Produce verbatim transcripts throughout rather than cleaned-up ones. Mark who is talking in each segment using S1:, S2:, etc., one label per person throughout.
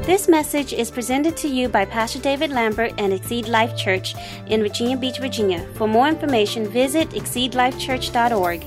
S1: This message is presented to you by Pastor David Lambert and Exceed Life Church in Virginia Beach, Virginia. For more information, visit exceed life church dot org.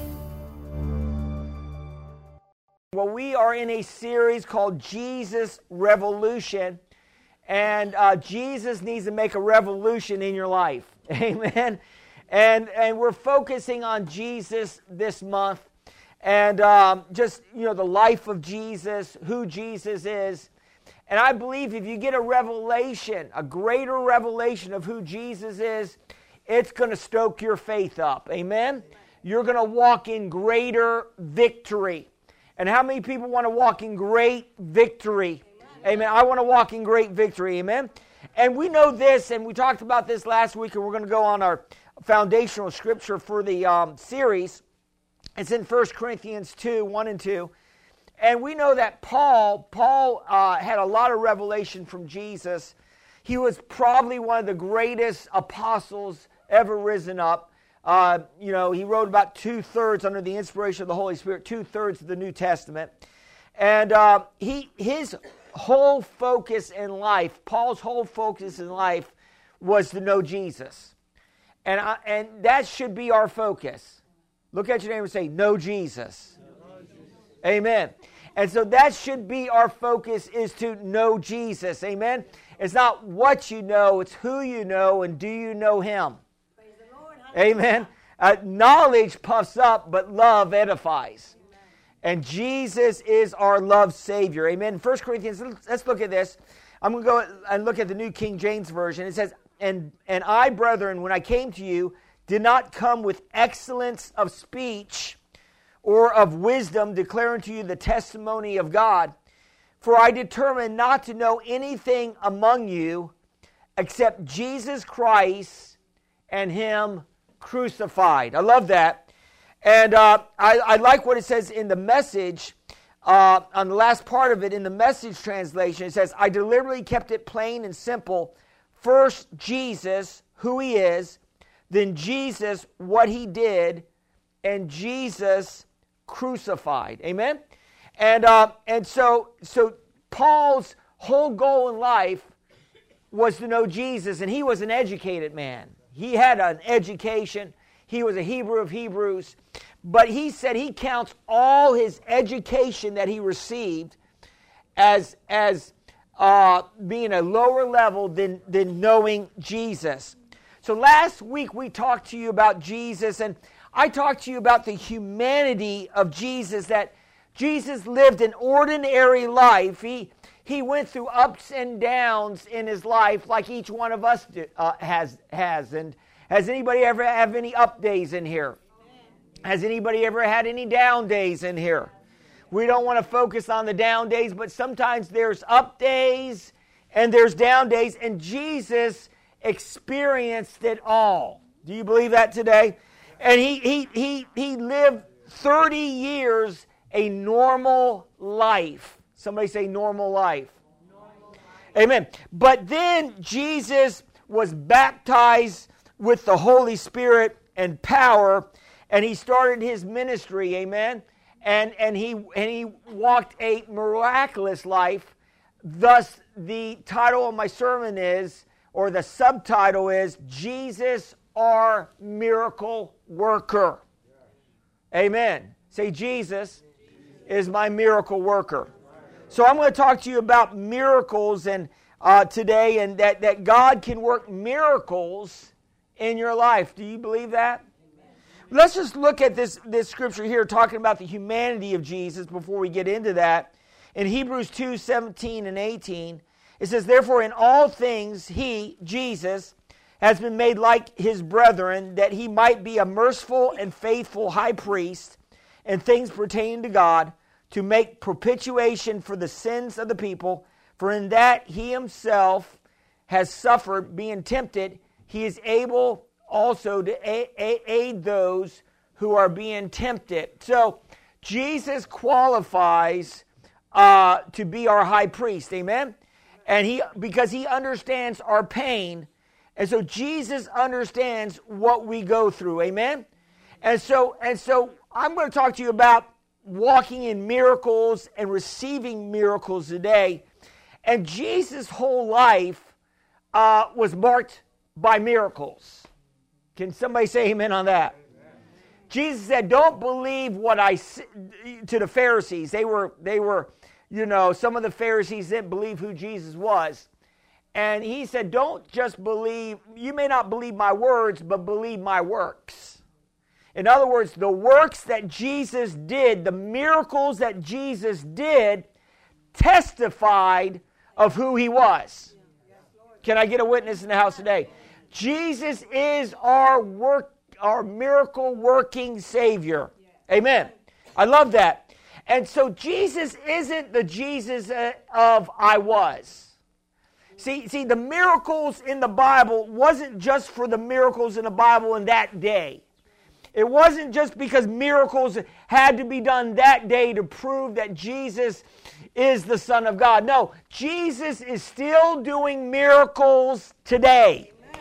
S2: Well, we are in a series called Jesus Revolution, and uh, Jesus needs to make a revolution in your life. Amen. And and we're focusing on Jesus this month, and um, just, you know, the life of Jesus, who Jesus is. And I believe if you get a revelation, a greater revelation of who Jesus is, it's going to stoke your faith up. Amen? You're going to walk in greater victory. And how many people want to walk in great victory? Amen. Amen. I want to walk in great victory. Amen? And we know this, and we talked about this last week, and we're going to go on our foundational scripture for the um, series. It's in First Corinthians two, one and two. And we know that Paul, Paul uh, had a lot of revelation from Jesus. He was probably one of the greatest apostles ever risen up. Uh, you know, he wrote about two-thirds under the inspiration of the Holy Spirit, two-thirds of the New Testament. And uh, he his whole focus in life, Paul's whole focus in life was to know Jesus. And, I, and that should be our focus. Look at your neighbor and say, know Jesus. Amen. And so that should be our focus, is to know Jesus. Amen. It's not what you know, it's who you know, and do you know Him? Praise the Lord. Amen. Uh, knowledge puffs up, but love edifies. Amen. And Jesus is our love Savior. Amen. First Corinthians, let's look at this. I'm going to go and look at the New King James Version. It says, and, and I, brethren, when I came to you, did not come with excellence of speech or of wisdom, declaring to you the testimony of God. For I determined not to know anything among you except Jesus Christ and Him crucified. I love that. And uh, I, I like what it says in the Message, uh, on the last part of it, in the Message translation. It says, I deliberately kept it plain and simple. First, Jesus, who He is, then Jesus, what He did, and Jesus crucified. Amen? And uh, and so so Paul's whole goal in life was to know Jesus, and he was an educated man. He had an education. He was a Hebrew of Hebrews. But he said he counts all his education that he received as, as uh, being a lower level than, than knowing Jesus. So last week we talked to you about Jesus, and I talked to you about the humanity of Jesus, that Jesus lived an ordinary life. He he went through ups and downs in His life like each one of us do, uh, has. has. And has anybody ever have any up days in here? Has anybody ever had any down days in here? We don't want to focus on the down days, but sometimes there's up days and there's down days, and Jesus experienced it all. Do you believe that today? And he he he he lived thirty years a normal life. Somebody say normal life. Normal life. Amen. But then Jesus was baptized with the Holy Spirit and power, and He started His ministry. Amen. And and he and he walked a miraculous life. Thus, the title of my sermon is, or the subtitle is, Jesus, our miracle worker. Amen. Say, Jesus is my miracle worker. So I'm going to talk to you about miracles and uh, today, and that, that God can work miracles in your life. Do you believe that? Let's just look at this, this scripture here talking about the humanity of Jesus before we get into that. In Hebrews two, seventeen and eighteen, it says, therefore in all things He, Jesus, has been made like His brethren, that He might be a merciful and faithful high priest in things pertaining to God, to make propitiation for the sins of the people. For in that He Himself has suffered, being tempted, He is able also to aid those who are being tempted. So Jesus qualifies uh, to be our high priest. Amen? And he, because He understands our pain. And so Jesus understands what we go through. Amen? And so, and so I'm going to talk to you about walking in miracles and receiving miracles today. And Jesus' whole life uh, was marked by miracles. Can somebody say amen on that? Amen. Jesus said, don't believe what I say to the Pharisees. They were, they were, you know, some of the Pharisees didn't believe who Jesus was. And he said, don't just believe, you may not believe my words, but believe my works. In other words, the works that Jesus did, the miracles that Jesus did, testified of who he was. Can I get a witness in the house today? Jesus is our work, our miracle working Savior. Amen. I love that. And so Jesus isn't the Jesus of I was. See, see, the miracles in the Bible wasn't just for the miracles in the Bible in that day. It wasn't just because miracles had to be done that day to prove that Jesus is the Son of God. No, Jesus is still doing miracles today. Amen.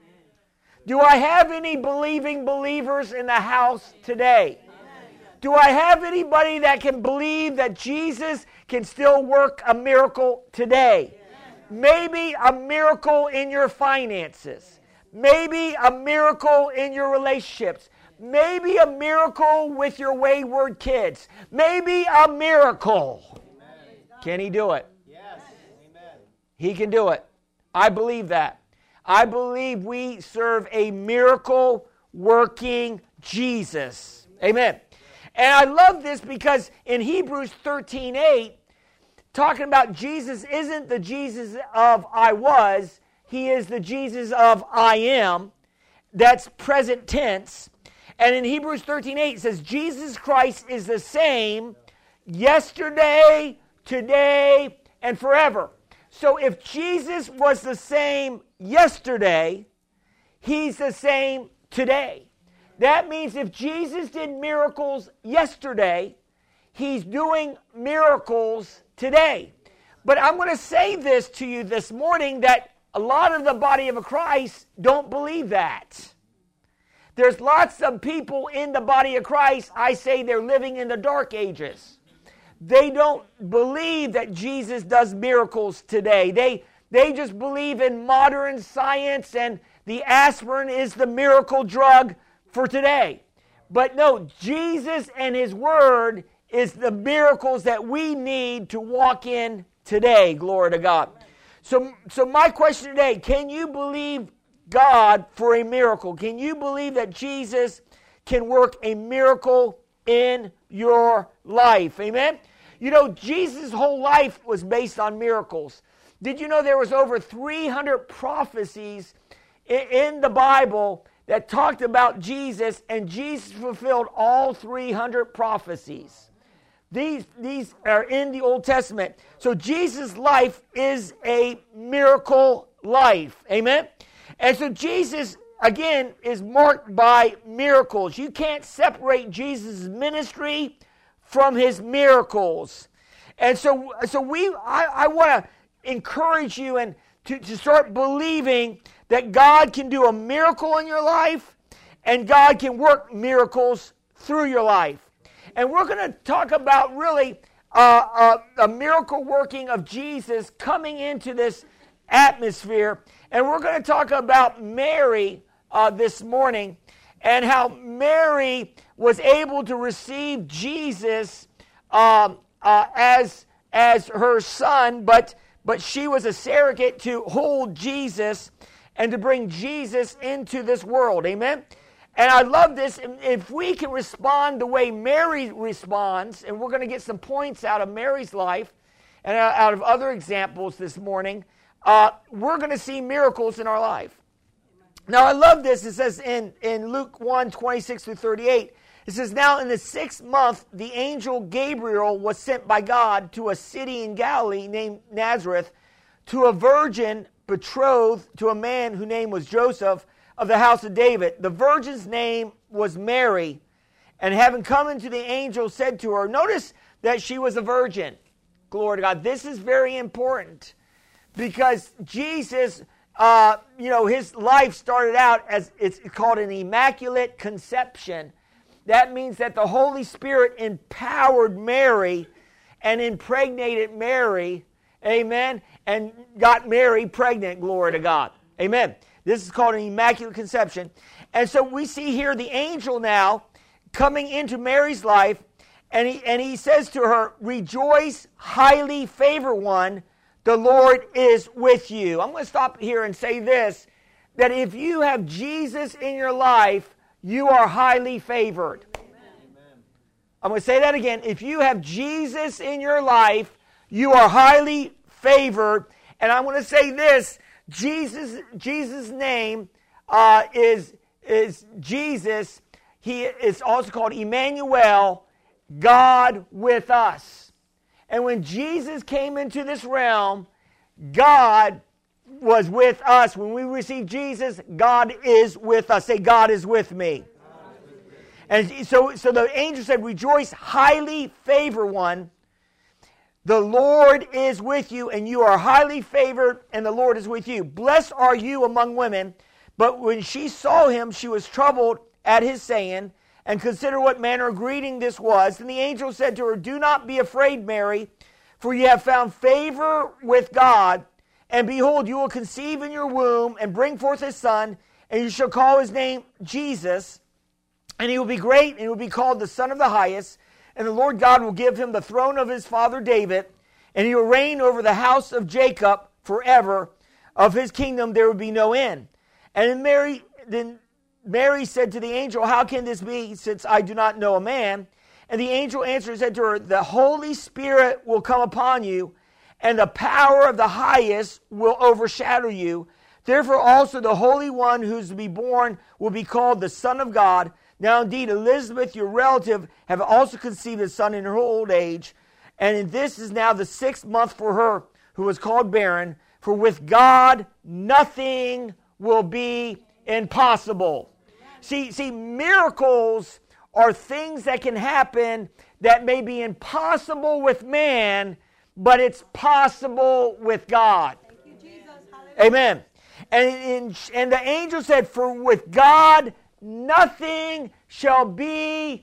S2: Do I have any believing believers in the house today? Amen. Do I have anybody that can believe that Jesus can still work a miracle today? Maybe a miracle in your finances. Maybe a miracle in your relationships. Maybe a miracle with your wayward kids. Maybe a miracle. Amen. Can he do it? Yes. Amen. He can do it. I believe that. I believe we serve a miracle working Jesus. Amen. And I love this because in Hebrews thirteen eight, talking about Jesus isn't the Jesus of I was, he is the Jesus of I am. That's present tense. And in Hebrews thirteen eight it says, Jesus Christ is the same yesterday, today, and forever. So if Jesus was the same yesterday, he's the same today. That means if Jesus did miracles yesterday, he's doing miracles today. But I'm going to say this to you this morning that a lot of the body of Christ don't believe that. There's lots of people in the body of Christ, I say they're living in the dark ages. They don't believe that Jesus does miracles today. They, they just believe in modern science and the aspirin is the miracle drug for today. But no, Jesus and his word is the miracles that we need to walk in today. Glory to God. So, so my question today, can you believe God for a miracle? Can you believe that Jesus can work a miracle in your life? Amen? You know, Jesus' whole life was based on miracles. Did you know there was over three hundred prophecies in, in the Bible that talked about Jesus, and Jesus fulfilled all three hundred prophecies? These, these are in the Old Testament. So Jesus' life is a miracle life. Amen? And so Jesus, again, is marked by miracles. You can't separate Jesus' ministry from his miracles. And so, so we, I, I want to encourage you and to, to start believing that God can do a miracle in your life and God can work miracles through your life. And we're going to talk about really uh, uh, a miracle working of Jesus coming into this atmosphere. And we're going to talk about Mary uh, this morning and how Mary was able to receive Jesus um, uh, as, as her son, but, but she was a surrogate to hold Jesus and to bring Jesus into this world. Amen? And I love this. If we can respond the way Mary responds, and we're going to get some points out of Mary's life and out of other examples this morning, uh, we're going to see miracles in our life. Now, I love this. It says in, in Luke one, twenty-six through thirty-eight, it says, now in the sixth month, the angel Gabriel was sent by God to a city in Galilee named Nazareth to a virgin betrothed to a man whose name was Joseph, of the house of David. The virgin's name was Mary, and having come into the angel said to her, notice that she was a virgin. Glory to God. This is very important because Jesus, uh, you know, his life started out as, it's called an immaculate conception. That means that the Holy Spirit empowered Mary and impregnated Mary, Amen. And got Mary pregnant, glory to God. Amen. This is called an immaculate conception. And so we see here the angel now coming into Mary's life, and he, and he says to her, rejoice, highly favored one, the Lord is with you. I'm going to stop here and say this, that if you have Jesus in your life, you are highly favored. Amen. I'm going to say that again. If you have Jesus in your life, you are highly favored. And I'm going to say this, Jesus, Jesus' name uh, is, is Jesus. He is also called Emmanuel, God with us. And when Jesus came into this realm, God was with us. When we receive Jesus, God is with us. Say, God is with me. And so, so the angel said, rejoice, highly favored one. The Lord is with you, and you are highly favored, and the Lord is with you. Blessed are you among women. But when she saw him, she was troubled at his saying, and considered what manner of greeting this was. And the angel said to her, do not be afraid, Mary, for you have found favor with God. And behold, you will conceive in your womb, and bring forth a son, and you shall call his name Jesus. And he will be great, and he will be called the Son of the Highest. And the Lord God will give him the throne of his father David, and he will reign over the house of Jacob forever. Of his kingdom there will be no end. And then Mary, then Mary said to the angel, how can this be, since I do not know a man? And the angel answered and said to her, the Holy Spirit will come upon you, and the power of the highest will overshadow you. Therefore also the Holy One who is to be born will be called the Son of God. Now indeed Elizabeth, your relative, have also conceived a son in her old age. And this is now the sixth month for her who was called barren. For with God nothing will be impossible. See, see, miracles are things that can happen that may be impossible with man, but it's possible with God.
S3: Thank you, Jesus.
S2: Amen. And, and, and the angel said, for with God nothing shall be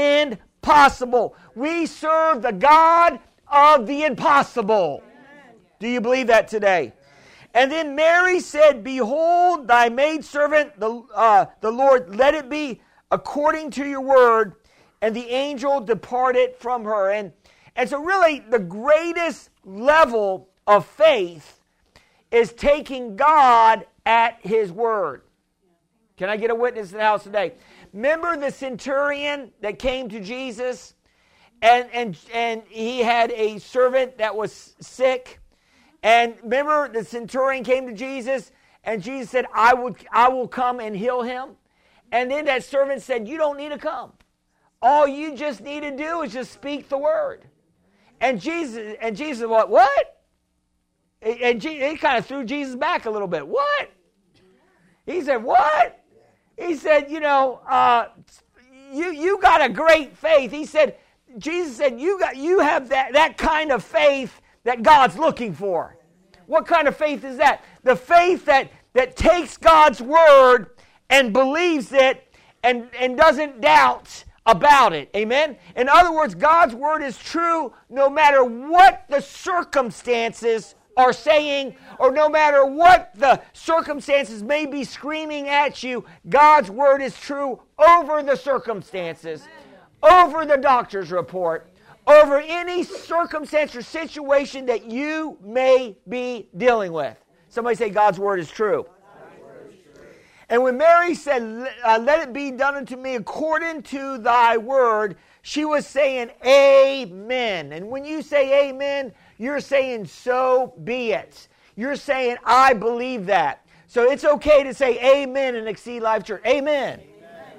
S2: impossible. We serve the God of the impossible. Amen. Do you believe that today? And then Mary said, behold, thy maidservant, the, uh, the Lord, let it be according to your word. And the angel departed from her. And, and so really the greatest level of faith is taking God at his word. Can I get a witness in the house today? Remember the centurion that came to Jesus, and, and, and he had a servant that was sick. And remember the centurion came to Jesus, and Jesus said, I will, I will come and heal him. And then that servant said, you don't need to come. All you just need to do is just speak the word. And Jesus, and Jesus, what? What? And he kind of threw Jesus back a little bit. What? He said, what? He said, you know, uh, you you got a great faith. He said, Jesus said, you got you have that, that kind of faith that God's looking for. What kind of faith is that? The faith that, that takes God's word and believes it and, and doesn't doubt about it. Amen? In other words, God's word is true no matter what the circumstances are saying, or no matter what the circumstances may be screaming at you. God's word is true over the circumstances, over the doctor's report, over any circumstance or situation that you may be dealing with. Somebody say, God's word is true. And when Mary said, uh, let it be done unto me according to thy word, she was saying amen. And when you say amen, you're saying so be it. You're saying I believe that. So it's okay to say amen in Exceed Life Church. Amen. Amen.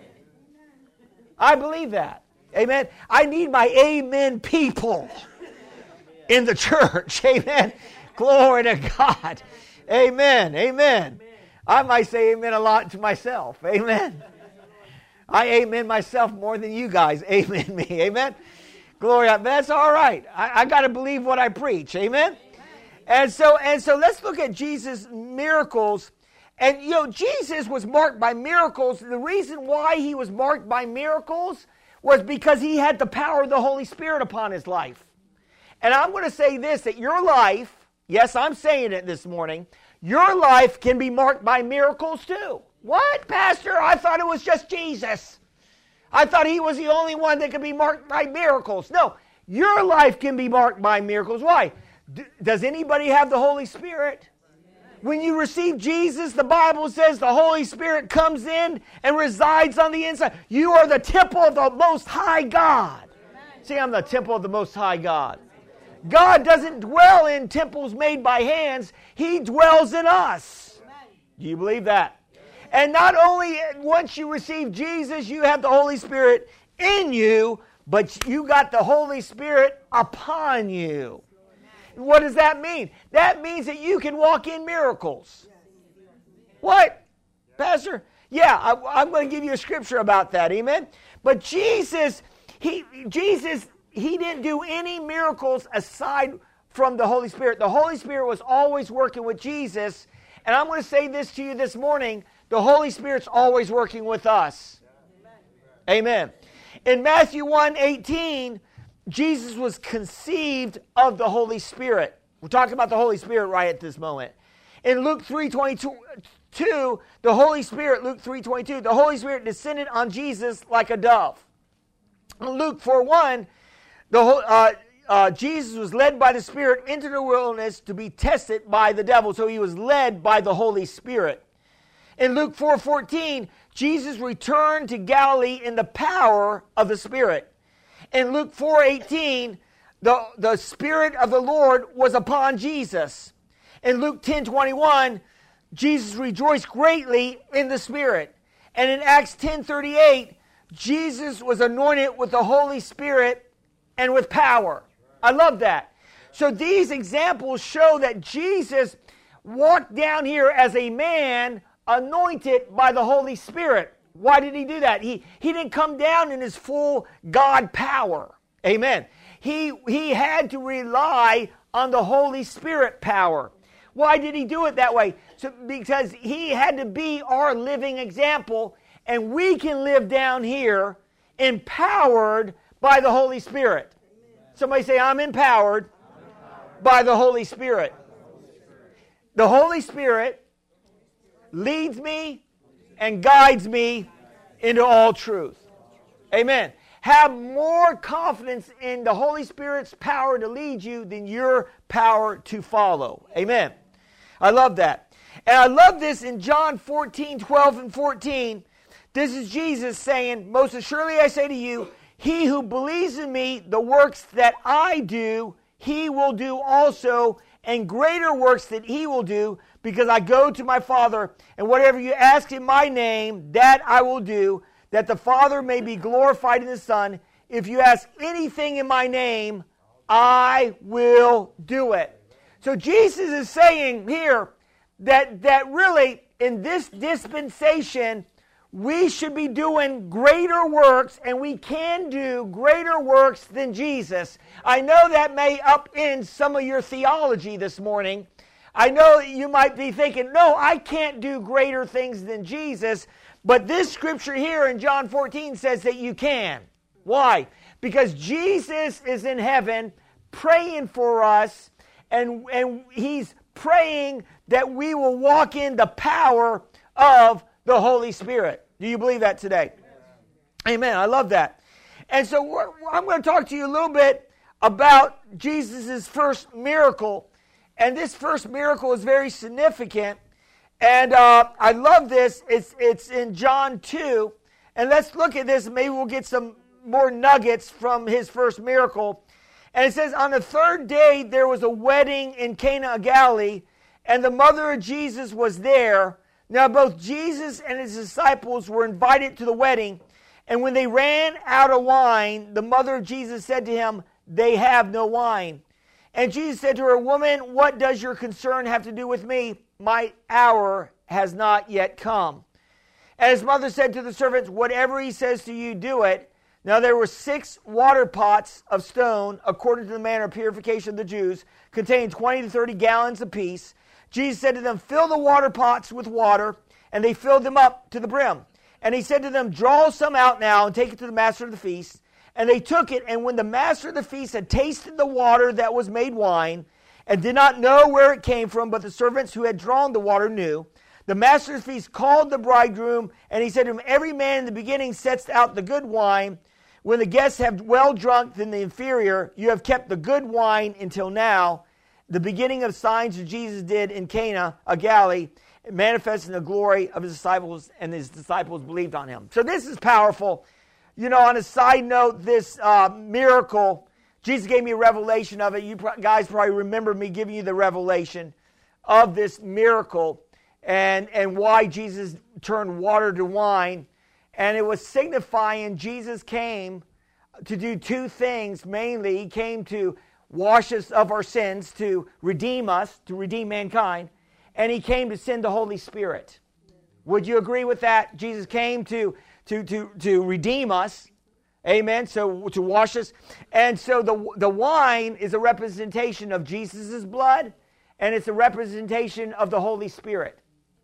S2: I believe that. Amen. I need my amen people in the church. Amen. Glory to God. Amen. Amen. I might say amen a lot to myself. Amen. I amen myself more than you guys amen me. Amen. Glory. That's all right. I, I got to believe what I preach. Amen. And so, and so let's look at Jesus' miracles. And, you know, Jesus was marked by miracles. The reason why he was marked by miracles was because he had the power of the Holy Spirit upon his life. And I'm going to say this, that your life yes, I'm saying it this morning, your life can be marked by miracles too. What, Pastor? I thought it was just Jesus. I thought he was the only one that could be marked by miracles. No, your life can be marked by miracles. Why? D- does anybody have the Holy Spirit? When you receive Jesus, the Bible says the Holy Spirit comes in and resides on the inside. You are the temple of the Most High God. See, I'm the temple of the Most High God. God doesn't dwell in temples made by hands. He dwells in us. Do you believe that? And not only once you receive Jesus, you have the Holy Spirit in you, but you got the Holy Spirit upon you. What does that mean? That means that you can walk in miracles. What, Pastor? Yeah, I, I'm going to give you a scripture about that. Amen? But Jesus, he, Jesus, he didn't do any miracles aside from the Holy Spirit. The Holy Spirit was always working with Jesus. And I'm going to say this to you this morning. The Holy Spirit's always working with us. Amen. In Matthew one eighteen, Jesus was conceived of the Holy Spirit. We're talking about the Holy Spirit right at this moment. In Luke three twenty-two, the Holy Spirit, Luke three twenty-two, the Holy Spirit descended on Jesus like a dove. In Luke four one, the uh, uh, Jesus was led by the Spirit into the wilderness to be tested by the devil. So he was led by the Holy Spirit. In Luke four fourteen, Jesus returned to Galilee in the power of the Spirit. In Luke four eighteen, the, the Spirit of the Lord was upon Jesus. In Luke ten twenty-one, Jesus rejoiced greatly in the Spirit. And in Acts ten thirty-eight, Jesus was anointed with the Holy Spirit and with power. I love that. So these examples show that Jesus walked down here as a man anointed by the Holy Spirit. Why did he do that? He, he didn't come down in his full God power. Amen. He, he had to rely on the Holy Spirit power. Why did he do it that way? So, because he had to be our living example, and we can live down here empowered by the Holy Spirit. Somebody say, I'm empowered, I'm empowered by the Holy Spirit. The Holy Spirit leads me and guides me into all truth. Amen. Have more confidence in the Holy Spirit's power to lead you than your power to follow. Amen. I love that. And I love this in John fourteen, twelve and fourteen. This is Jesus saying, most assuredly I say to you, he who believes in me, the works that I do, he will do also, and greater works that he will do, because I go to my Father, and whatever you ask in my name, that I will do, that the Father may be glorified in the Son. If you ask anything in my name, I will do it. So Jesus is saying here that, that really, in this dispensation, we should be doing greater works, and we can do greater works than Jesus. I know that may upend some of your theology this morning. I know you might be thinking, no, I can't do greater things than Jesus. But this scripture here in John fourteen says that you can. Why? Because Jesus is in heaven praying for us, and, and he's praying that we will walk in the power of the Holy Spirit. Do you believe that today? Amen. Amen. I love that. And so I'm going to talk to you a little bit about Jesus' first miracle. And this first miracle is very significant. And uh, I love this. It's, it's in John two. And let's look at this. Maybe we'll get some more nuggets from his first miracle. And it says, on the third day, there was a wedding in Cana of Galilee, and the mother of Jesus was there. Now both Jesus and his disciples were invited to the wedding. And when they ran out of wine, the mother of Jesus said to him, they have no wine. And Jesus said to her, woman, what does your concern have to do with me? My hour has not yet come. And his mother said to the servants, whatever he says to you, do it. Now there were six water pots of stone, according to the manner of purification of the Jews, containing twenty to thirty gallons apiece. Jesus said to them, fill the water pots with water, and they filled them up to the brim. And he said to them, draw some out now and take it to the master of the feast. And they took it, and when the master of the feast had tasted the water that was made wine, and did not know where it came from, but the servants who had drawn the water knew. The master of the feast called the bridegroom, and he said to him, every man in the beginning sets out the good wine. When the guests have well drunk, then the inferior. You have kept the good wine until now. The beginning of signs that Jesus did in Cana of Galilee, manifesting the glory of his disciples, and his disciples believed on him. So this is powerful. You know, on a side note, this uh, miracle, Jesus gave me a revelation of it. You guys probably remember me giving you the revelation of this miracle and, and why Jesus turned water to wine. And it was signifying Jesus came to do two things mainly. He came to wash us of our sins, to redeem us, to redeem mankind. And he came to send the Holy Spirit. Would you agree with that? Jesus came to, to, to, to redeem us. Amen. So to wash us. And so the, the wine is a representation of Jesus' blood, and it's a representation of the Holy Spirit.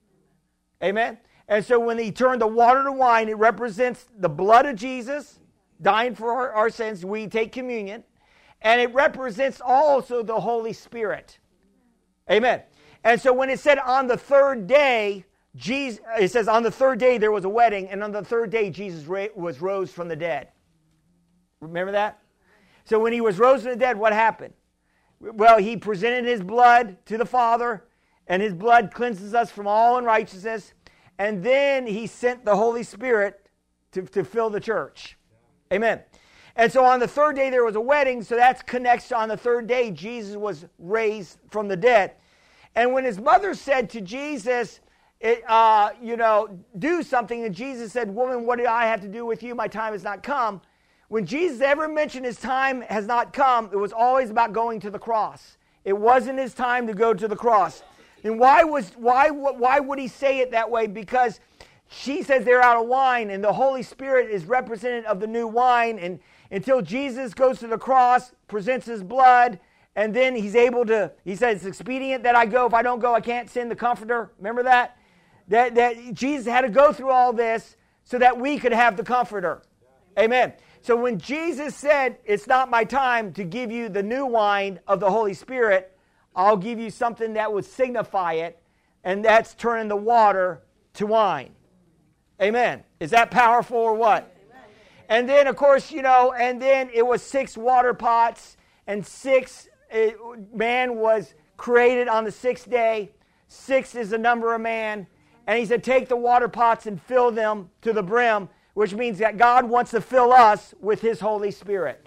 S2: Amen. And so when he turned the water to wine, it represents the blood of Jesus dying for our, our sins. We take communion. And it represents also the Holy Spirit. Amen. And so when it said on the third day, Jesus, it says on the third day there was a wedding, and on the third day Jesus ra- was rose from the dead. Remember that? So when he was rose from the dead, what happened? Well, he presented his blood to the Father, and his blood cleanses us from all unrighteousness. And then he sent the Holy Spirit to, to fill the church. Amen. And so on the third day there was a wedding, so that connects on the third day Jesus was raised from the dead. And when his mother said to Jesus, it, uh, you know, do something, and Jesus said, woman, what do I have to do with you? My time has not come. When Jesus ever mentioned his time has not come, it was always about going to the cross. It wasn't his time to go to the cross. And why was why why would he say it that way? Because she says they're out of wine, and the Holy Spirit is representative of the new wine. And until Jesus goes to the cross, presents his blood, and then he's able to, he says, it's expedient that I go. If I don't go, I can't send the Comforter. Remember that? That, that Jesus had to go through all this so that we could have the Comforter. Amen. So when Jesus said, it's not my time to give you the new wine of the Holy Spirit, I'll give you something that would signify it, and that's turning the water to wine. Amen. Is that powerful or what? Amen. And then, of course, you know, and then it was six water pots, and six, it, man was created on the sixth day. Six is the number of man. And he said, take the water pots and fill them to the brim, which means that God wants to fill us with his Holy Spirit.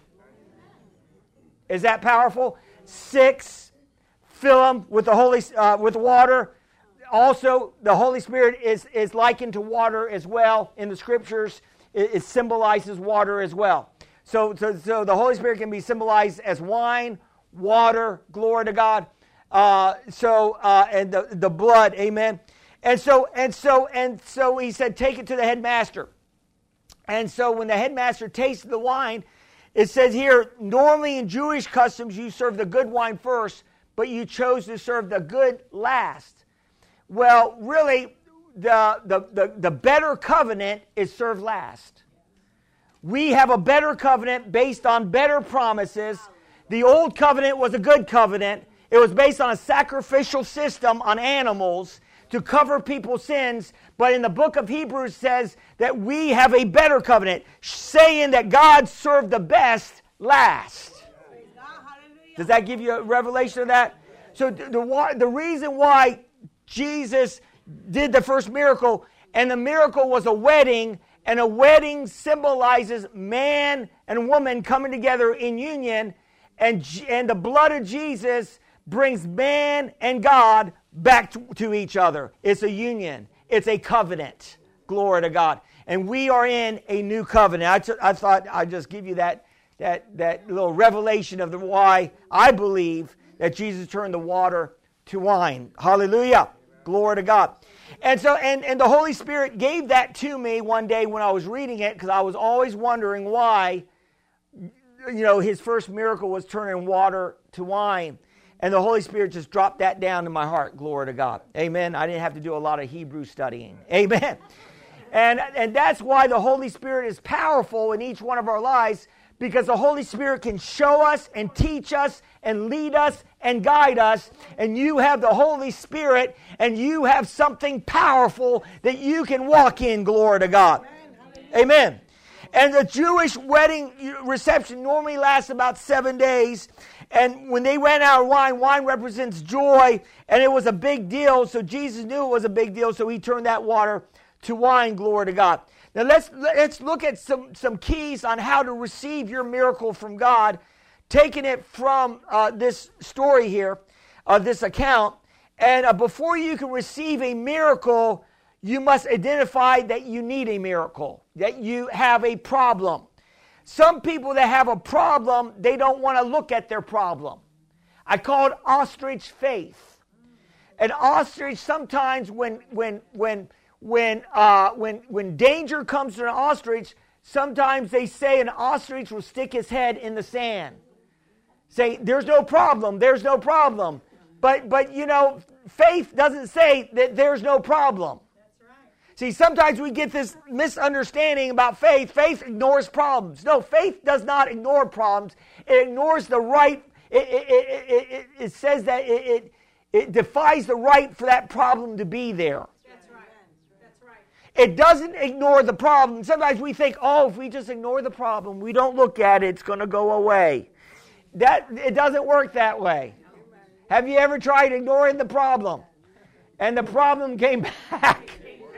S2: Is that powerful? Six, fill them with the Holy uh, with water. Also, the Holy Spirit is, is likened to water as well in the Scriptures. It, it symbolizes water as well. So, so, so the Holy Spirit can be symbolized as wine, water, glory to God. Uh, so, uh, and the, the blood, amen. And so, and so, and so he said, take it to the headmaster. And so when the headmaster tasted the wine, it says here, normally in Jewish customs, you serve the good wine first, but you chose to serve the good last. Well, really, the, the, the, the better covenant is served last. We have a better covenant based on better promises. The old covenant was a good covenant. It was based on a sacrificial system on animals to cover people's sins. But in the book of Hebrews says that we have a better covenant, saying that God served the best last. Does that give you a revelation of that? So the, the, the reason why Jesus did the first miracle, and the miracle was a wedding, and a wedding symbolizes man and woman coming together in union, and, and the blood of Jesus brings man and God back to, to each other. It's a union. It's a covenant. Glory to God. And we are in a new covenant. I, t- I thought I'd just give you that, that, that little revelation of the why I believe that Jesus turned the water to wine. Hallelujah. Glory to God. And so, and, and the Holy Spirit gave that to me one day when I was reading it, because I was always wondering why, you know, his first miracle was turning water to wine. And the Holy Spirit just dropped that down in my heart. Glory to God. Amen. I didn't have to do a lot of Hebrew studying. Amen. And, and that's why the Holy Spirit is powerful in each one of our lives, because the Holy Spirit can show us and teach us and lead us and guide us. And you have the Holy Spirit, and you have something powerful that you can walk in. Glory to God. Amen. And the Jewish wedding reception normally lasts about seven days. And when they ran out of wine, wine represents joy, and it was a big deal. So Jesus knew it was a big deal, so he turned that water to wine. Glory to God. Now let's let's look at some, some keys on how to receive your miracle from God, taking it from uh, this story here, uh, this account. And uh, before you can receive a miracle, you must identify that you need a miracle, that you have a problem. Some people that have a problem, they don't want to look at their problem. I call it ostrich faith. An ostrich sometimes when when when when uh, when when danger comes to an ostrich, sometimes they say an ostrich will stick his head in the sand. Say, there's no problem, there's no problem. But but you know, faith doesn't say that there's no problem. See, sometimes we get this misunderstanding about faith. Faith ignores problems. No, faith does not ignore problems. It ignores the right. It, it, it, it, it says that it, it, it defies the right for that problem to be there.
S3: That's right. That's right.
S2: It doesn't ignore the problem. Sometimes we think, oh, if we just ignore the problem, we don't look at it, it's going to go away. That it doesn't work that way. Have you ever tried ignoring the problem? And the problem came back.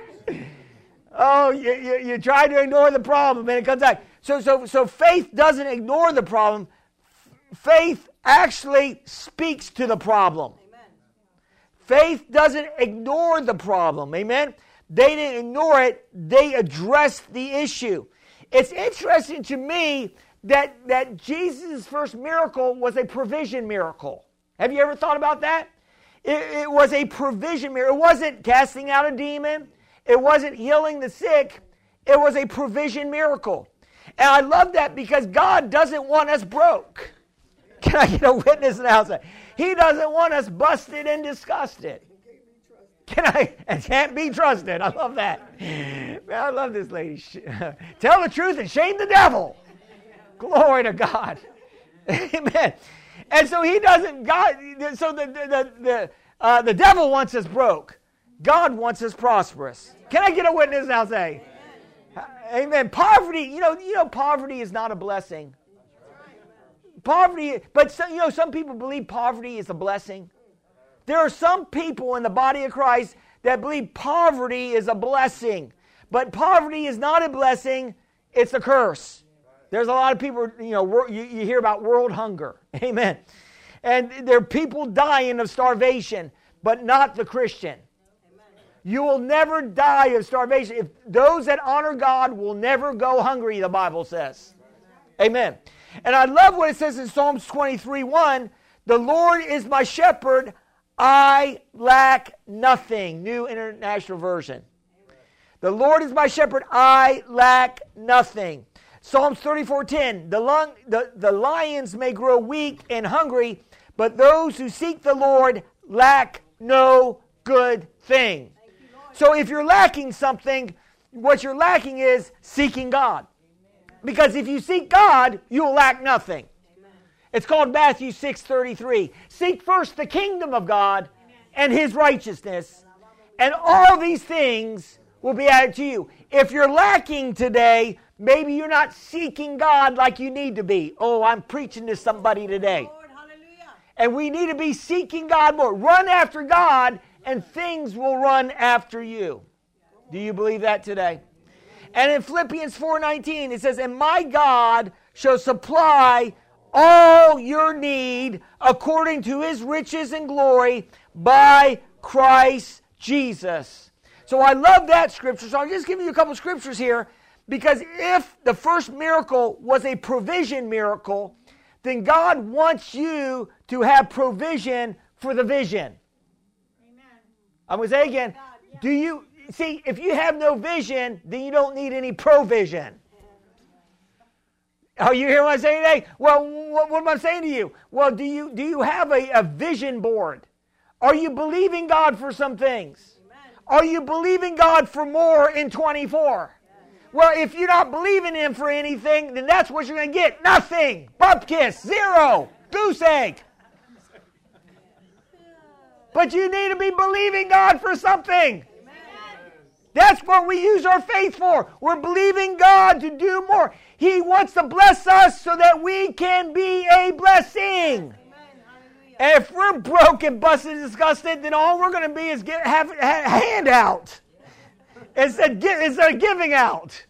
S2: Oh, you, you, you try to ignore the problem and it comes back. So, so, so faith doesn't ignore the problem. Faith actually speaks to the problem. Amen. Faith doesn't ignore the problem. Amen. They didn't ignore it. They addressed the issue. It's interesting to me that, that Jesus' first miracle was a provision miracle. Have you ever thought about that? It, it was a provision miracle. It wasn't casting out a demon. It wasn't healing the sick. It was a provision miracle. And I love that because God doesn't want us broke. Can I get a witness now? He doesn't want us busted and disgusted. Can I? And can't be trusted. I love that. Man, I love this lady. Tell the truth and shame the devil. Glory to God. Amen. And so he doesn't, God, so the, the, the, uh, the devil wants us broke. God wants us prosperous. Can I get a witness now? Say, Amen. Amen. Poverty, you know, you know, poverty is not a blessing. Poverty, but some, you know, some people believe poverty is a blessing. There are some people in the body of Christ that believe poverty is a blessing, but poverty is not a blessing; it's a curse. There's a lot of people, you know, you, you hear about world hunger. Amen. And there are people dying of starvation, but not the Christian. You will never die of starvation. If those that honor God will never go hungry, the Bible says. Amen. And I love what it says in Psalms twenty-three one. The Lord is my shepherd, I lack nothing. New International Version. The Lord is my shepherd, I lack nothing. Psalms thirty-four ten. The, lung, the, the lions may grow weak and hungry, but those who seek the Lord lack no good thing. So if you're lacking something, what you're lacking is seeking God. Because if you seek God, you'll lack nothing. Amen. It's called Matthew six thirty-three. Seek first the kingdom of God and His righteousness, and all these things will be added to you. If you're lacking today, maybe you're not seeking God like you need to be. Oh, I'm preaching to somebody today.
S3: Lord, hallelujah.
S2: And we need to be seeking God more. Run after God, and things will run after you. Do you believe that today? And in Philippians four nineteen, it says, and my God shall supply all your need according to His riches and glory by Christ Jesus. So I love that scripture. So I'll just give you a couple scriptures here, because if the first miracle was a provision miracle, then God wants you to have provision for the vision. I'm going to say again, do you, see, if you have no vision, then you don't need any provision. Are you hearing what I'm saying today? Well, what, what am I saying to you? Well, do you do you have a, a vision board? Are you believing God for some things? Amen. Are you believing God for more in twenty-four? Yes. Well, if you're not believing him for anything, then that's what you're going to get. Nothing. Bump kiss. Zero. Goose egg. But you need to be believing God for something. That's what we use our faith for. We're believing God to do more. He wants to bless us so that we can be a blessing. And if we're broke and busted and disgusted, then all we're going to be is get, have a handout instead, instead of giving out.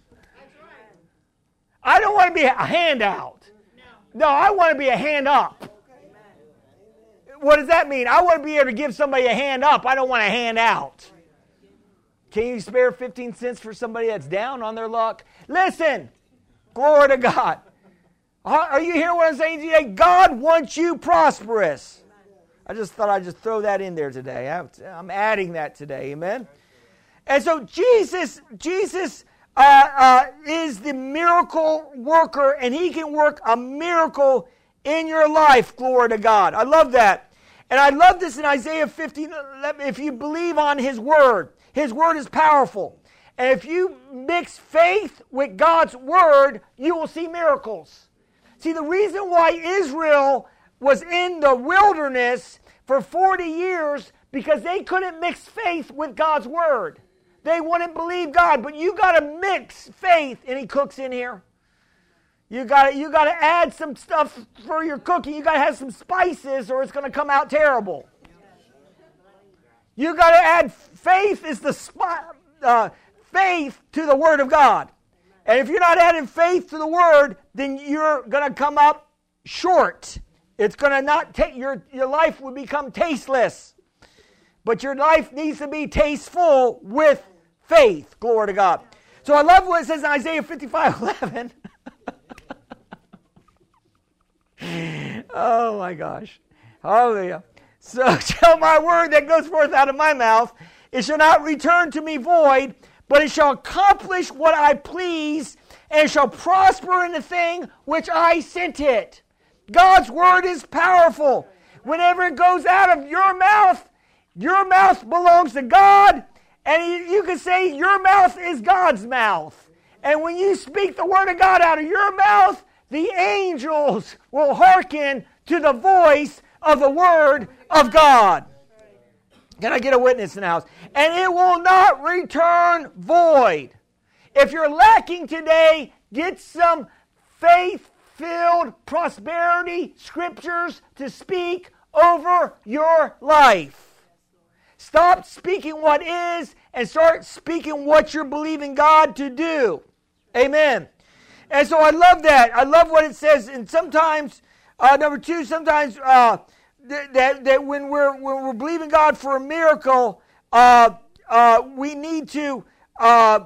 S2: I don't want to be a handout. No, I want to be a hand up. What does that mean? I want to be able to give somebody a hand up. I don't want a hand out. Can you spare fifteen cents for somebody that's down on their luck? Listen, glory to God. Are you hearing what I'm saying today? God wants you prosperous. I just thought I'd just throw that in there today. I'm adding that today. Amen. And so Jesus, Jesus uh, uh, is the miracle worker, and he can work a miracle in your life. Glory to God. I love that. And I love this in Isaiah fifteen. If you believe on his word, his word is powerful. And if you mix faith with God's word, you will see miracles. See, the reason why Israel was in the wilderness for forty years, because they couldn't mix faith with God's word. They wouldn't believe God, but you got to mix faith. Any cooks in here? You got to you got to add some stuff for your cooking. You got to have some spices, or it's going to come out terrible. You got to add faith is the spot, uh, faith to the word of God. And if you're not adding faith to the word, then you're going to come up short. It's going to not take your your life will become tasteless. But your life needs to be tasteful with faith. Glory to God. So I love what it says in Isaiah fifty-five eleven. Oh my gosh. Hallelujah. So shall my word that goes forth out of my mouth, it shall not return to me void, but it shall accomplish what I please, and it shall prosper in the thing which I sent it. God's word is powerful. Whenever it goes out of your mouth, your mouth belongs to God, and you can say your mouth is God's mouth. And when you speak the word of God out of your mouth, the angels will hearken to the voice of the word of God. Can I get a witness in the house? And it will not return void. If you're lacking today, get some faith-filled prosperity scriptures to speak over your life. Stop speaking what is and start speaking what you're believing God to do. Amen. And so I love that. I love what it says. And sometimes, uh, number two, sometimes uh, th- that that when we're when we're believing God for a miracle, uh, uh, we need to uh,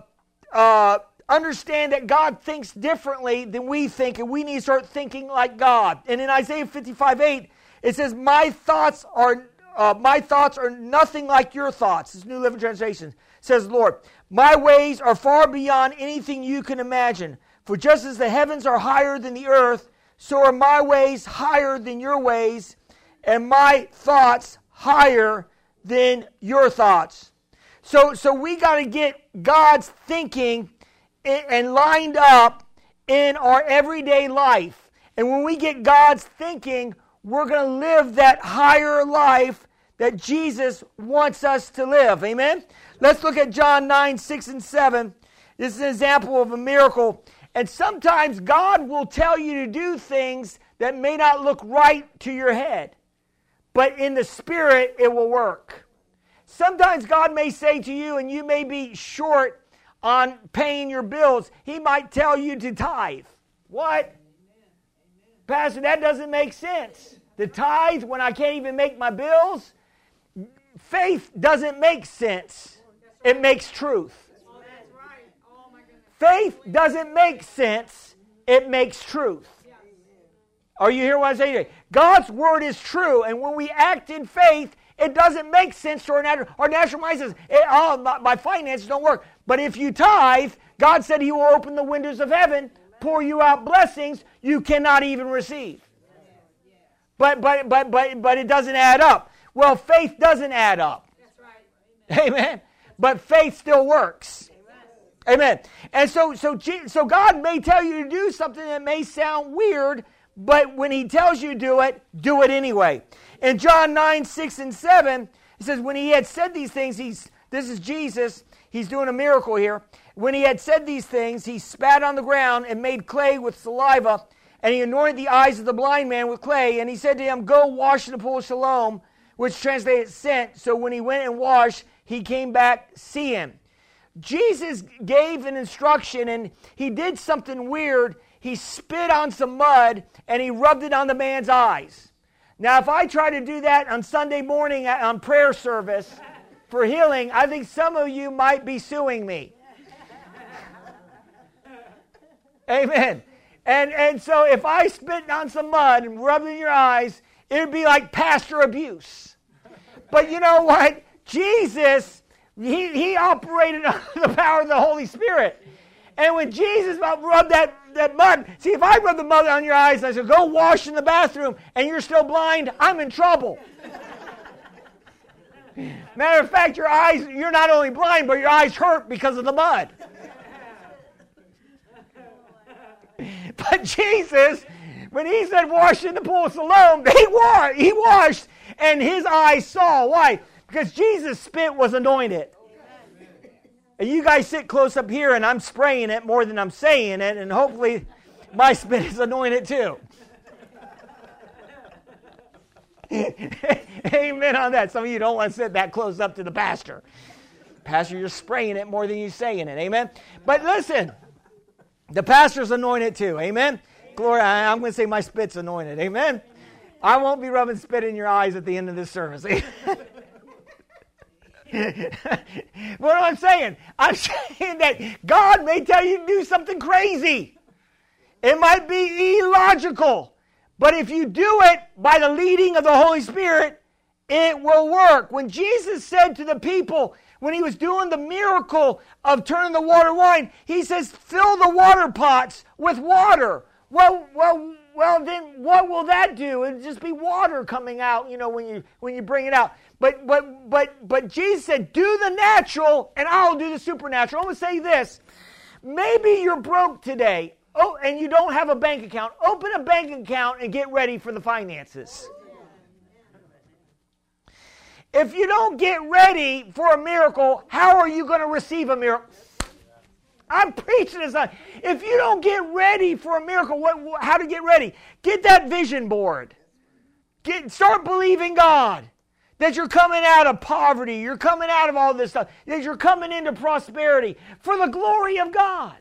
S2: uh, understand that God thinks differently than we think, and we need to start thinking like God. And in Isaiah fifty-five eight, it says, "My thoughts are uh, my thoughts are nothing like your thoughts." This New Living Translation says, "Lord, my ways are far beyond anything you can imagine. For just as the heavens are higher than the earth, so are my ways higher than your ways, and my thoughts higher than your thoughts." So, so we got to get God's thinking and lined up in our everyday life. And when we get God's thinking, we're going to live that higher life that Jesus wants us to live. Amen? Let's look at John nine, six, and seven. This is an example of a miracle. And sometimes God will tell you to do things that may not look right to your head. But in the spirit, it will work. Sometimes God may say to you, and you may be short on paying your bills, He might tell you to tithe. What? Amen. Pastor, that doesn't make sense. The tithe when I can't even make my bills? Faith doesn't make sense. It makes truth. Faith doesn't make sense. It makes truth. Are you hearing what I'm saying today? God's word is true, and when we act in faith, it doesn't make sense to our natural. Our natural mind says, "Oh, my, my finances don't work." But if you tithe, God said He will open the windows of heaven, pour you out blessings you cannot even receive. But but but but but it doesn't add up. Well, faith doesn't add up. That's right. Amen. Amen. But faith still works. Amen. And so, so, so God may tell you to do something that may sound weird, but when he tells you to do it, do it anyway. In John nine, six, and seven, it says, when he had said these things, he's this is Jesus, he's doing a miracle here. When he had said these things, he spat on the ground and made clay with saliva, and he anointed the eyes of the blind man with clay, and he said to him, go wash in the pool of Siloam, which translated sent. So when he went and washed, he came back seeing. Jesus gave an instruction, and he did something weird. He spit on some mud, and he rubbed it on the man's eyes. Now, if I try to do that on Sunday morning on prayer service for healing, I think some of you might be suing me. Amen. And, and so if I spit on some mud and rub it in your eyes, it would be like pastor abuse. But you know what? Jesus, he, he operated under the power of the Holy Spirit. And when Jesus rubbed that, that mud, see, if I rub the mud on your eyes and I said, go wash in the bathroom, and you're still blind, I'm in trouble. Matter of fact, your eyes, you're not only blind, but your eyes hurt because of the mud. But Jesus, when he said wash in the pool of Siloam, he, wa- he washed, and his eyes saw. Why? Because Jesus' spit was anointed. And you guys sit close up here, and I'm spraying it more than I'm saying it, and hopefully my spit is anointed too. Amen on that. Some of you don't want to sit that close up to the pastor. Pastor, you're spraying it more than you're saying it. Amen? But listen, the pastor's anointed too. Amen? Glory, I'm going to say my spit's anointed. Amen? I won't be rubbing spit in your eyes at the end of this service. What am I saying? I'm saying that God may tell you to do something crazy. It might be illogical. But if you do it by the leading of the Holy Spirit, it will work. When Jesus said to the people, when he was doing the miracle of turning the water wine, he says, fill the water pots with water. Well, well, well, then what will that do? It'll just be water coming out, you know, when you when you bring it out. But but but but Jesus said, do the natural, and I'll do the supernatural. I'm going to say this. Maybe you're broke today, oh, and you don't have a bank account. Open a bank account and get ready for the finances. If you don't get ready for a miracle, how are you going to receive a miracle? I'm preaching this. If you don't get ready for a miracle, what, how to get ready? Get that vision board. Get, start believing God that you're coming out of poverty. You're coming out of all this stuff. That you're coming into prosperity for the glory of God.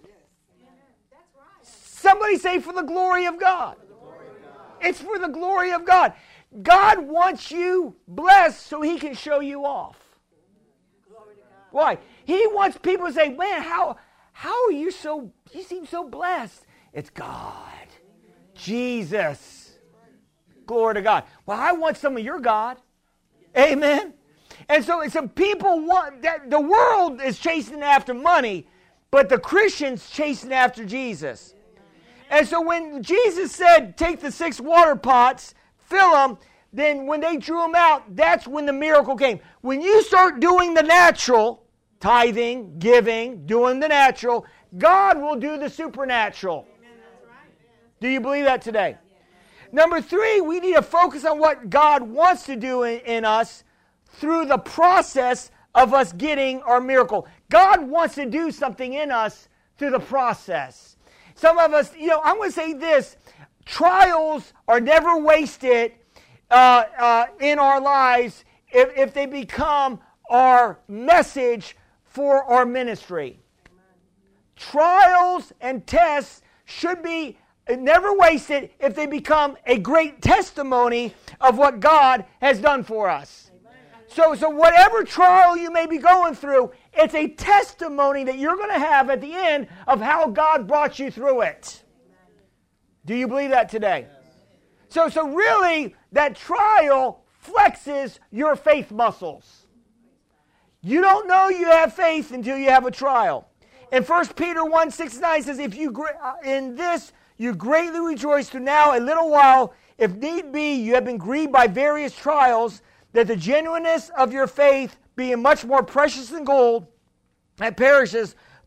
S2: Somebody say, for the glory of God. It's for the glory of God. God wants you blessed so he can show you off. Why? He wants people to say, man, how, how are you so, you seem so blessed. It's God. Jesus. Glory to God. Well, I want some of your God. Amen. And so, so people want, that the world is chasing after money, but the Christians chasing after Jesus. And so when Jesus said, take the six water pots, fill them, then when they drew them out, that's when the miracle came. When you start doing the natural, tithing, giving, doing the natural, God will do the supernatural. Do you believe that today? Number three, we need to focus on what God wants to do in, in us through the process of us getting our miracle. God wants to do something in us through the process. Some of us, you know, I'm going to say this. Trials are never wasted uh, uh, in our lives if, if they become our message for our ministry. Trials and tests should be never wasted if they become a great testimony of what God has done for us. So, so whatever trial you may be going through, it's a testimony that you're going to have at the end of how God brought you through it. Do you believe that today? So, so really, that trial flexes your faith muscles. You don't know you have faith until you have a trial. In First Peter one, six, nine says, if you in this you greatly rejoice through now a little while, if need be, you have been grieved by various trials, that the genuineness of your faith, being much more precious than gold that perishes,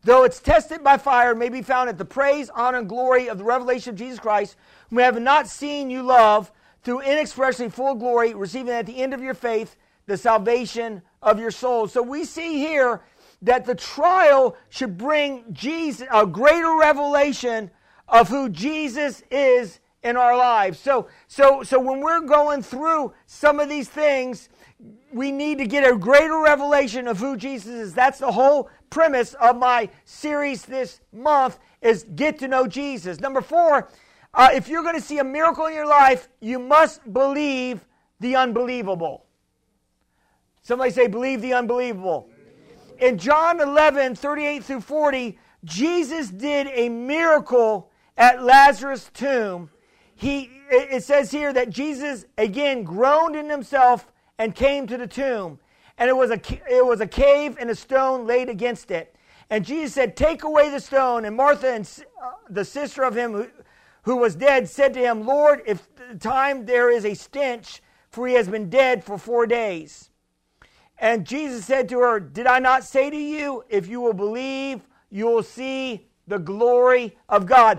S2: though it's tested by fire, may be found at the praise, honor, and glory of the revelation of Jesus Christ, whom we have not seen you love, through inexpressibly full glory, receiving at the end of your faith the salvation of your souls. So we see here that the trial should bring Jesus a greater revelation of who Jesus is in our lives. So, so, so when we're going through some of these things, we need to get a greater revelation of who Jesus is. That's the whole premise of my series this month, is get to know Jesus. Number four, uh, if you're going to see a miracle in your life, you must believe the unbelievable. Somebody say, believe the unbelievable. In John eleven, thirty-eight through forty, Jesus did a miracle at Lazarus' tomb. He, it says here that Jesus, again, groaned in himself and came to the tomb. And it was a, it was a cave and a stone laid against it. And Jesus said, take away the stone. And Martha, and uh, the sister of him who, who was dead, said to him, Lord, if the time there is a stench, for he has been dead for four days. And Jesus said to her, did I not say to you, if you will believe, you will see the glory of God.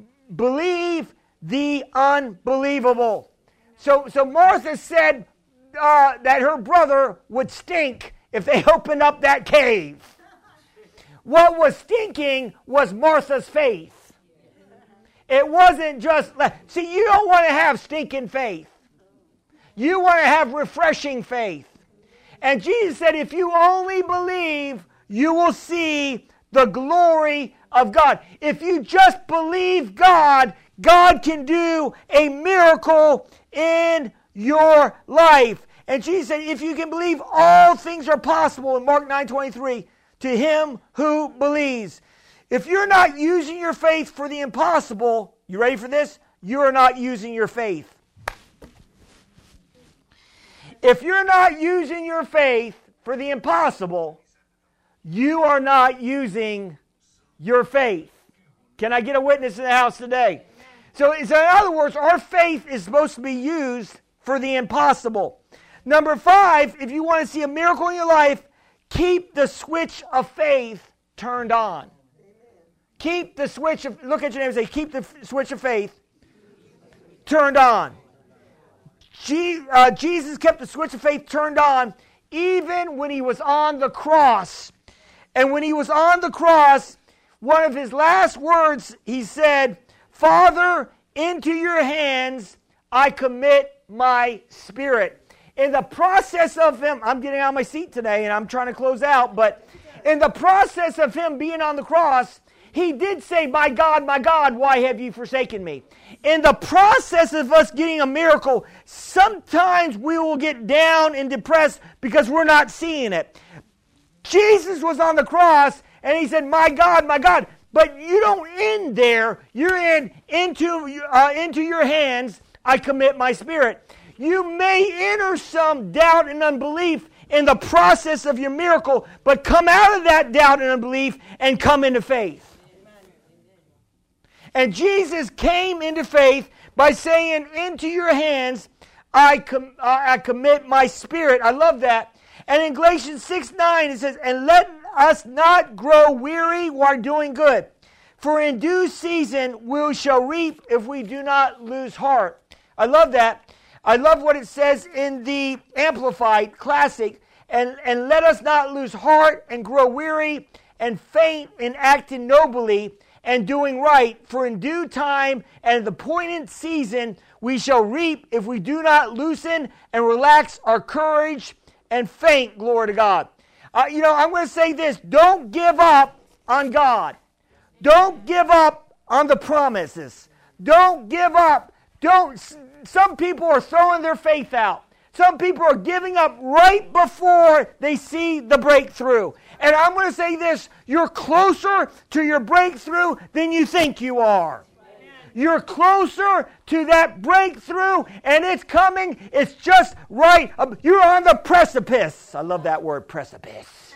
S2: Believe the unbelievable. So, so Martha said uh, that her brother would stink if they opened up that cave. What was stinking was Martha's faith. It wasn't just, see, you don't want to have stinking faith. You want to have refreshing faith. And Jesus said, if you only believe, you will see the glory of God. If you just believe God, God can do a miracle in your life. And Jesus said, if you can believe, all things are possible in Mark nine twenty-three, to him who believes. If you're not using your faith for the impossible, you ready for this? You're not using your faith. If you're not using your faith for the impossible, you are not using your faith. Can I get a witness in the house today? So, so in other words, our faith is supposed to be used for the impossible. Number five, if you want to see a miracle in your life, keep the switch of faith turned on. Keep the switch of, look at your neighbor and say, keep the switch of faith turned on. Je- uh, Jesus kept the switch of faith turned on even when he was on the cross. And when he was on the cross, one of his last words, he said, Father, into your hands I commit my spirit. In the process of him, I'm getting out of my seat today and I'm trying to close out, but in the process of him being on the cross, he did say, my God, my God, why have you forsaken me? In the process of us getting a miracle, sometimes we will get down and depressed because we're not seeing it. Jesus was on the cross and he said, my God, my God. But you don't end there. You're in into, uh, into your hands I commit my spirit. You may enter some doubt and unbelief in the process of your miracle, but come out of that doubt and unbelief and come into faith. And Jesus came into faith by saying, into your hands I, com- I commit my spirit. I love that. And in Galatians six nine it says, and let us not grow weary while doing good. For in due season we shall reap if we do not lose heart. I love that. I love what it says in the Amplified Classic. And, and let us not lose heart and grow weary and faint in acting nobly and doing right. For in due time and the appointed season we shall reap if we do not loosen and relax our courage and faint. Glory to God. Uh, you know, I'm going to say this. Don't give up on God. Don't give up on the promises. Don't give up. Don't. Some people are throwing their faith out. Some people are giving up right before they see the breakthrough. And I'm going to say this. You're closer to your breakthrough than you think you are. You're closer to that breakthrough, and it's coming. It's just right. You're on the precipice. I love that word, precipice.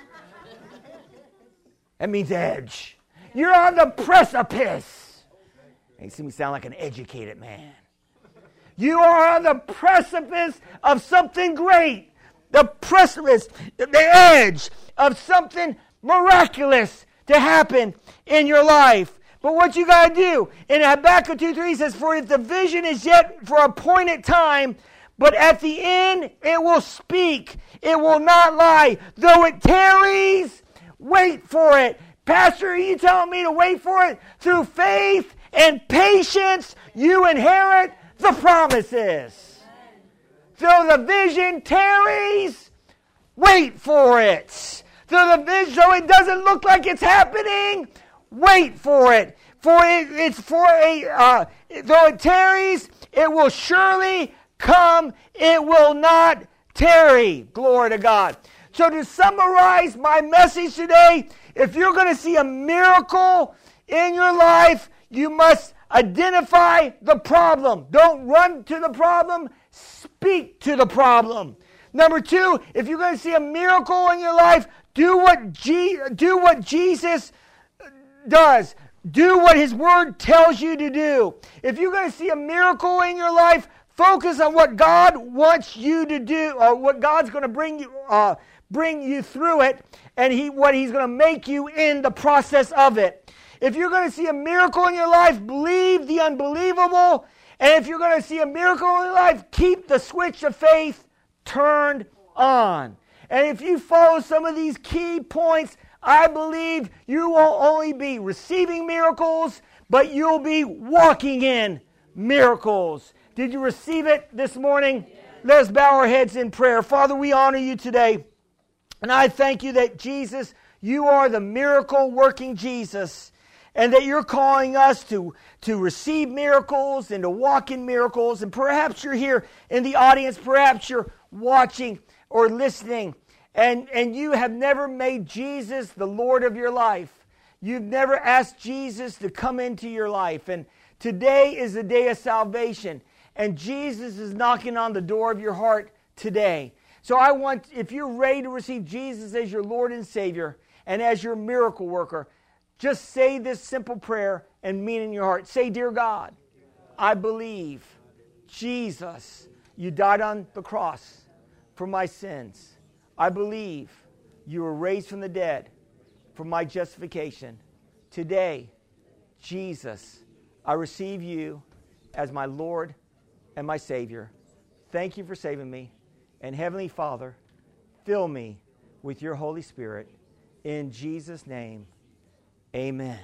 S2: That means edge. You're on the precipice. You see me sound like an educated man. You are on the precipice of something great. The precipice, the edge of something miraculous. to happen in your life. But what you got to do, in Habakkuk two three says, for if the vision is yet for appointed time, but at the end it will speak, it will not lie. Though it tarries, wait for it. Pastor, are you telling me to wait for it? Through faith and patience, you inherit the promises. Though the vision tarries, wait for it. Though the vision, though it doesn't look like it's happening, wait for it. For it, it's for a, uh, though it tarries, it will surely come. It will not tarry. Glory to God. So to summarize my message today, if you're going to see a miracle in your life, you must identify the problem. Don't run to the problem. Speak to the problem. Number two, if you're going to see a miracle in your life, do what, G- do what Jesus does. Do what His Word tells you to do. If you're going to see a miracle in your life, focus on what God wants you to do, or what God's going to bring you, uh, bring you through it, and He what He's going to make you in the process of it. If you're going to see a miracle in your life, believe the unbelievable. And if you're going to see a miracle in your life, keep the switch of faith turned on. And if you follow some of these key points, I believe you won't only be receiving miracles, but you'll be walking in miracles. Did you receive it this morning? Yes. Let us bow our heads in prayer. Father, we honor you today. And I thank you that, Jesus, you are the miracle-working Jesus, and that you're calling us to, to receive miracles and to walk in miracles. And perhaps you're here in the audience, perhaps you're watching or listening, and, and you have never made Jesus the Lord of your life. You've never asked Jesus to come into your life. And today is the day of salvation, and Jesus is knocking on the door of your heart today. So I want, if you're ready to receive Jesus as your Lord and Savior and as your miracle worker, just say this simple prayer and mean in your heart. Say, dear God, I believe, Jesus, you died on the cross for my sins. I believe you were raised from the dead for my justification. Today, Jesus, I receive you as my Lord and my Savior. Thank you for saving me. And Heavenly Father, fill me with your Holy Spirit. In Jesus' name, amen.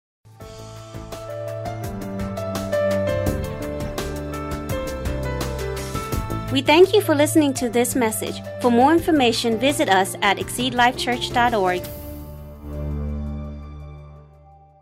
S1: We thank you for listening to this message. For more information, visit us at exceed life church dot org